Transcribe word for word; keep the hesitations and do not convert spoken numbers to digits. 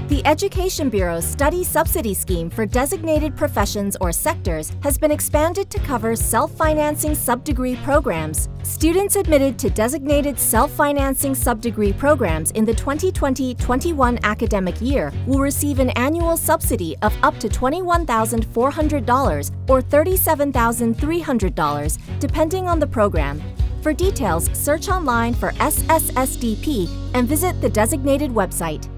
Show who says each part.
Speaker 1: The Education Bureau's study subsidy scheme for designated professions or sectors has been expanded to cover self-financing sub-degree programs. Students admitted to designated self-financing sub-degree programs in the twenty twenty twenty-one academic year will receive an annual subsidy of up to twenty-one thousand four hundred dollars or thirty-seven thousand three hundred dollars, depending on the program. For details, search online for S S S D P and visit the designated website.